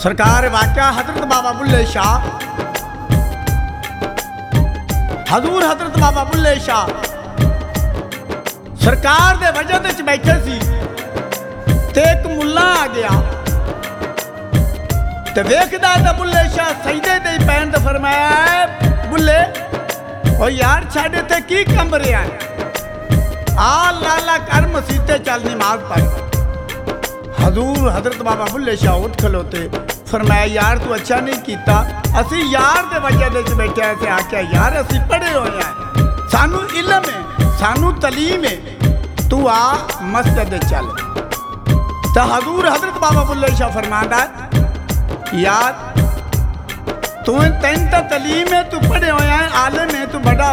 सरकार वाक़या हजरत बाबा बुल्ले शाह, हजूर हजरत बाबा बुल्ले शाह सरकार दे वजह च बैठे सी ते एक मुल्ला आ गया ते वेखदा ते बुल्ले शाह सजदे ते पैन ते फरमाया, बुल्ले ओ यार साडे ते की कंब रहा है, आ लाला कर मसीते चल नमाज पढ़। हजूर हजरत बाबा बुल्ले शाह उठ खलोते, फरमाया यार तू अच्छा नहीं किया, असी यार दे वजह च बैठे ऐसे आख्या यार असी पढ़े हुए हैं, सानू इलम है, सानू तलीम है, तू आ मस्जिद चल। तो हजूर हजरत बाबा बुल्ले शाह फरमांदा यार तू तेन तो तलीम है, तू पढ़े हुए हैं, आलिम है, तू बड़ा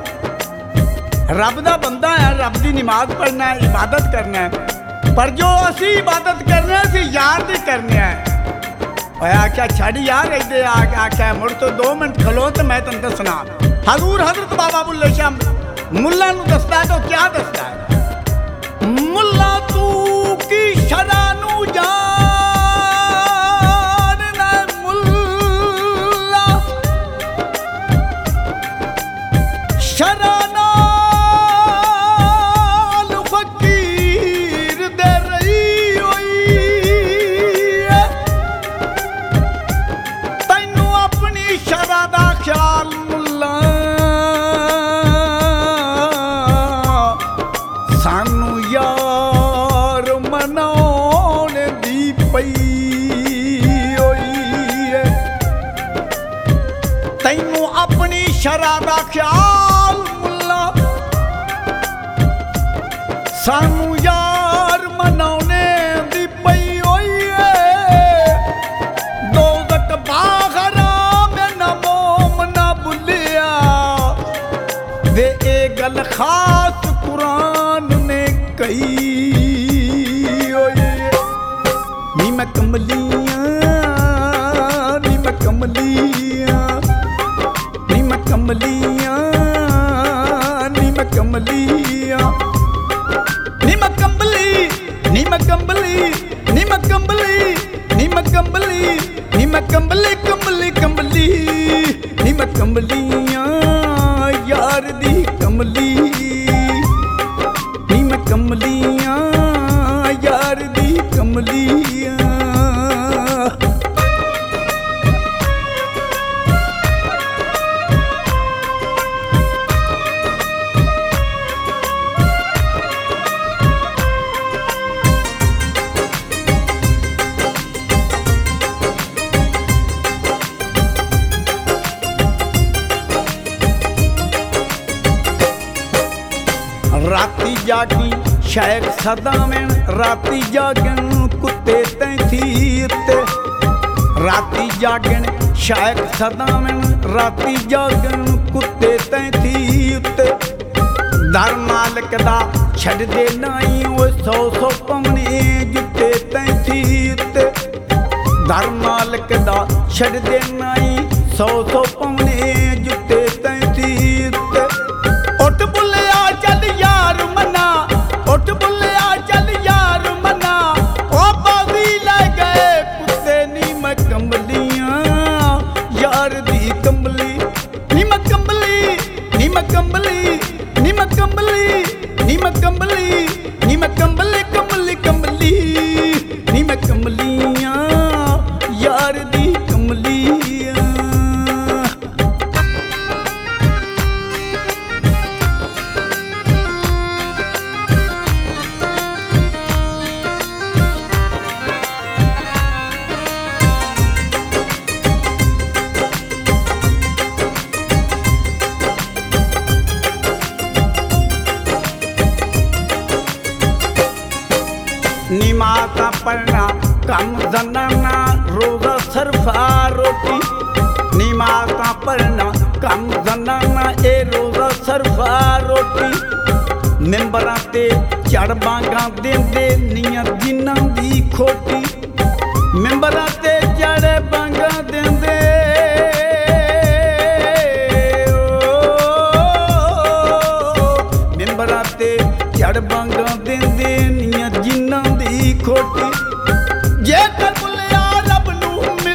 रब दा बंदा है, रब दी नमाज पढ़ना है, इबादत करना है, पर जो असी इबादत करने असी यार दी करने है। आख्या छड़ यार इधे आख्या मुड़ तो 2 मिनट खलो तो मैं तेन दसना। हजूर हजरत बाबा बुल्ले शाह मुल्ला नू दसदा तो क्या दसदा है, मुल्ला तू की शरा नू जान मुल्ला शरा शरा दा ख्याल मुल्ला सानू यार मनाने दी पई होई है, दोज़ख बाहरा में ना मोम ना बुलिया वे ए गल खास कुरान ने कही होई है। नी मैं कमलियां नी मैं कमलियां कमलियां नी मैं कमलियां नी मैं कम्बली नी मैं कम्बली नी मैं कम्बली नी मैं कम्बली नी मैं कम्बली कम्बली कम्बली नी मैं कमलियां यार दी कमली नी मैं कमलियां यार दी कमलियां। राती जागी शेख सदावें राती जागन कुत्ते तैथी उत्ते, राती जागन शेख सदावें राती जागन कुत्ते तैथी उत्ते, दर मालिक दा छड़ दे नाई ओ 100 पवने जुत्ते तैथी उत्ते, दर मालिक दा छड़ दे नाई 100 पवने जुत्ते तैथी उत्ते। उठ बुल्लिया चल यार मना, उठ बुल्लिया चल यार मना, ओ बाजी ले गए कुत्ते नी मैं कम्बलियां यार दी कम्बली नी मैं कम्बली नी मैं कम्बली नी मैं कम्बली नी मैं कम्बली नी मैं कम्बली कम्बली कम्बली नी मैं कम्बलियां यार दी कम्बलियां। निमाज़ पढ़ना कम जनाना रोज़ा सरफा रोटी, निमाज़ पढ़ना कम जनाना ए रोज़ा सरफा रोटी, मिंबरां ते चढ़ बांगा देंदे नियां जिन्नां दी खोटी, मिंबरां ते चढ़ बांगा देंदे मिंबरां ते चढ़ बांगा देंदे नियां जिन्नां दी खोटी। जे कर बुलिया रब नूं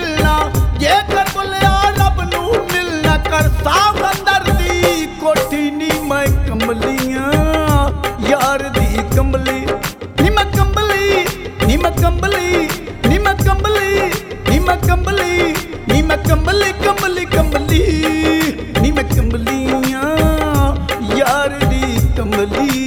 कमली।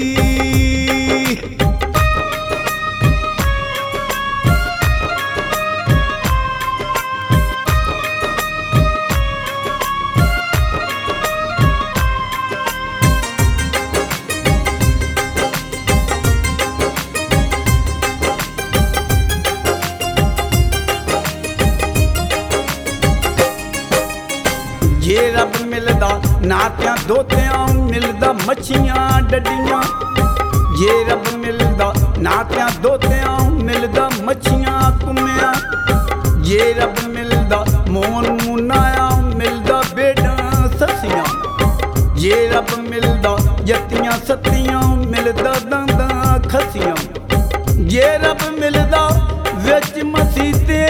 जे रब मिलदा नातियां दोतियां मिलदा मच्छियां डडियां। जे रब मिलदा नातियां दोतियां मिलदा मच्छियां कुम्मियां। जे रब मिलदा मोहन मुनाया मिलदा बेडां ससियां। जे रब मिलदा जत्तियां सत्तियां मिलदा दंदां खसियां। जे रब मिलदा विच मसीते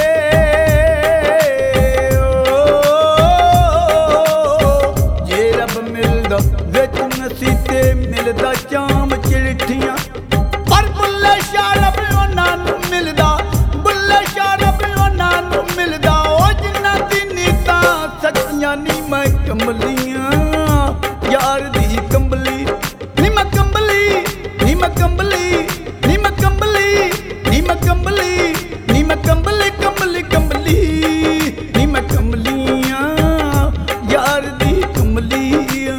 सीते मिलदा चाम चिड़िठियां। पर बुल्ले शाह रब उन्हां नूं मिलदा, बुल्ले शाह रब उन्हां नूं मिलदा ओ जिन्हां दी नीतां सच्चियां। नी मैं कमलियां यार दी कंबली, नी मैं कंबली, नी मैं कंबली, नी मैं कंबली, नी मैं कंबली, नी मैं कंबली कंबली कंबली, नी मैं कमलियां यार दी कंबलियां।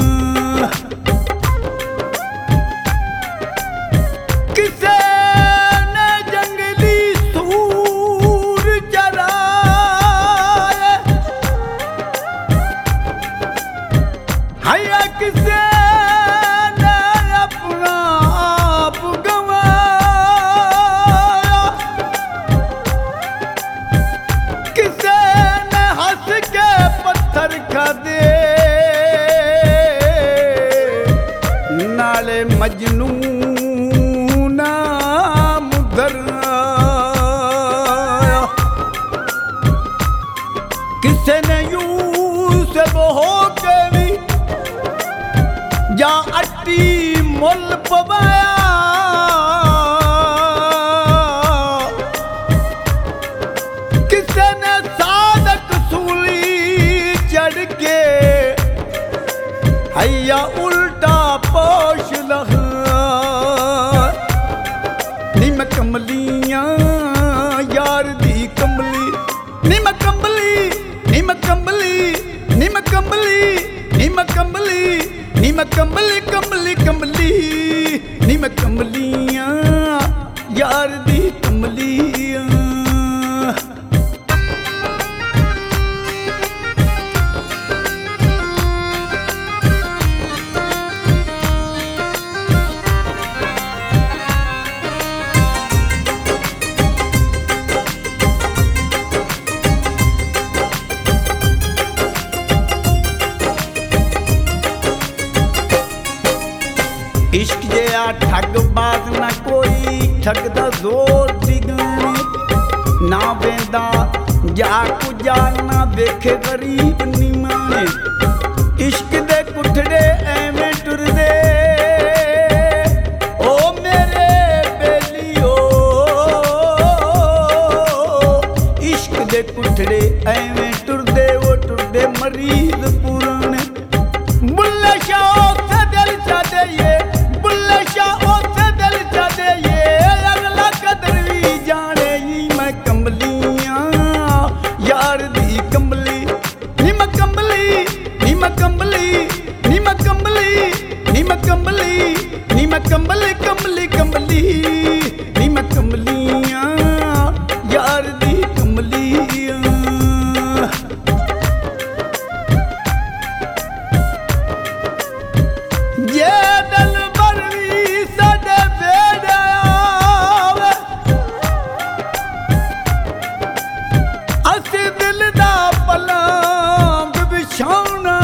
नाले मजनू नाम धराया। किसे ने यूसुफ हो के भी जा अट्टी मुल पवाया। किसे ने सादक सूली चढ़ के हैया उल्टा पोश लहा। नी मैं कमलियां यार दी कमली, नी मैं कमली, नी मैं कमली, नी मैं कमली, नी मैं कमली, नी मैं कमली कमली कमली, नी मैं कमलियां यार दी कमलियां। इश्क जिहा ठग बाज ना कोई ठगदा जोर दी गाने। ना वेंदा जा कुजा ना वेखे गरीब निमाने। इश्क दे कुठड़े एवें टुरदे ओ मेरे बेलियो। इश्क दे कुठड़े एवें टुरदे ओ टुरदे मरीज पुराने। बुल्ले शाह उत्थे दिल चा देइए, बुल्ले शाह उत्थे दिल चा देइए। अगला कदर भी जाने ही मैं कमलियां यार दी कमली। नी मैं कमली, नी मैं कमली, नी मैं कमली, नी मैं कमली, नी मैं कमली कमली कमली, नी मैं कमलियां यार दी कमलियां। ये दिल बरवी साडे वेड़े आवे। असी दिल दा पलंग बिछाउणा।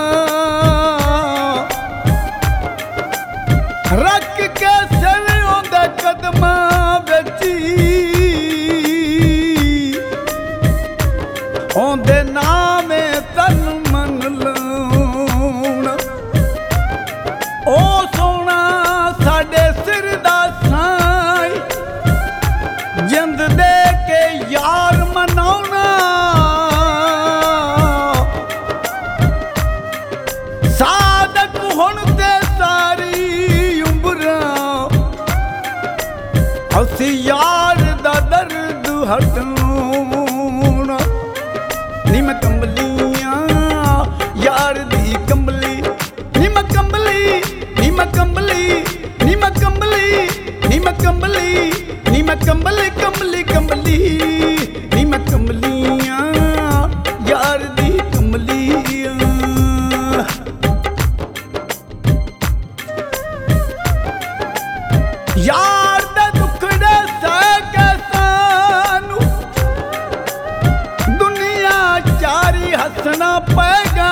रख के सिर ਹਟਾਉਣਾ ਨੀ ਮੈਂ ਕੰਬਲੀਆਂ ਯਾਰ ਦੀ ਕੰਬਲੀ ਨੀ ਮੈਂ ਕੰਬਲੀ ਨੀ ਮੈਂ ਕੰਬਲੀ ਨੀ ਮੈਂ ਕੰਬਲੀ ਨੀ ਮੈਂ ਕੰਬਲੀ ਨੀ ਮੈਂ ਕੰਬਲੀ ਕੰਬਲੀ ਕੰਬਲੀ ਨੀ ਮੈਂ ਕੰਬਲੀਆਂ ਯਾਰ ਦੀ ਕੰਬਲੀਆਂ ਯਾਰ ਦੇ ਦੁੱਖੜੇ ਸਹਿ ਕੇ ਸਾਨੂੰ ਦੁਨੀਆ ਚਾਰੀ ਹੱਸਣਾ ਪਏਗਾ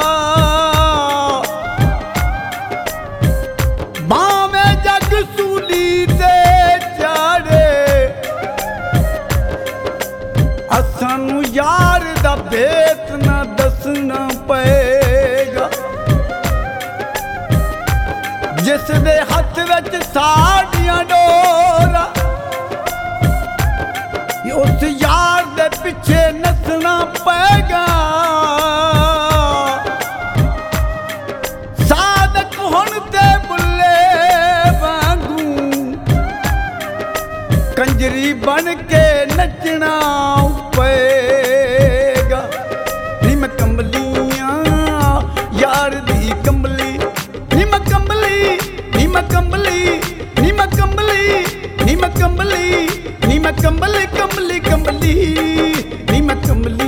ਭਾਵੇਂ ਜੱਗ ਸੂਲੀ ਤੇ ਚਾੜੇ ਸਾਨੂੰ ਯਾਰ ਦਾ ਭੇਤ ਨਾ ਦੱਸਣਾ ਪਏਗਾ ਜਿਸ ਦੇ ਹੱਥ ਵਿੱਚ ਸਾਡੀਆਂ ਡੋਰਾਂ ਉਸ ਯਾਰ ਦੇ ਪਿੱਛੇ ਨੱਚਣਾ ਪਏਗਾ ਸਾਦਕ ਹੁਣ ਤੇ ਬੁੱਲੇ ਵਾਂਗੂ ਕੰਜਰੀ ਬਣ ਕੇ ਨੱਚਣਾ ਪਏਗਾ ਨੀ ਮੈਂ ਕੰਬਲੀਆਂ ਯਾਰ ਦੀ ਕੰਬਲੀ ਨੀ ਮੈਂ ਕੰਬਲੀ ਨੀ ਮੈਂ ਕੰਬਲੀ ਨੀ ਮੈਂ ਕੰਬਲੀ ਨੀ ਮੈਂ ਕੰਬਲੀ ਨੀ ਮੈਂ ਕੰਬਲੀ ਕੰਬਲੀ ਕੰਬਲੀ ਨੀ ਮੈਂ ਕੰਬਲੀ